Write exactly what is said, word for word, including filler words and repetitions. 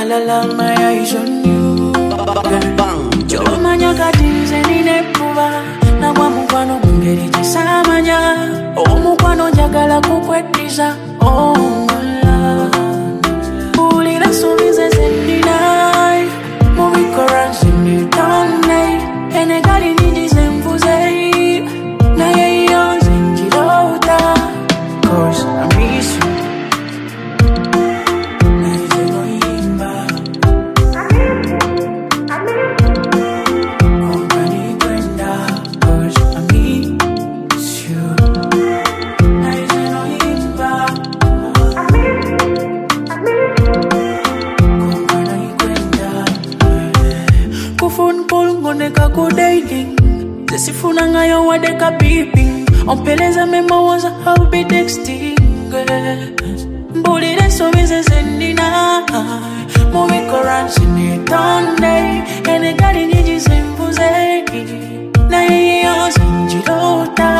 all along my eyes on you. Chomanya katize ninepuva na kwa mukwano mungeri chisamanya. Oh mukwano njagala kukwetiza. Oh my love. Ulira sumize zendinai. Movie currency ni tonne. Ene gali niji zembuze. Na ye yon zenjirota. Cause I miss you. Sifuna ngayo wadeka beeping. Ompeleza memo wanza I'll be texting. Mbulire somize zendina. Movie currency ni tonne. Ene gari niji zembuze. Na iyo zenjirota.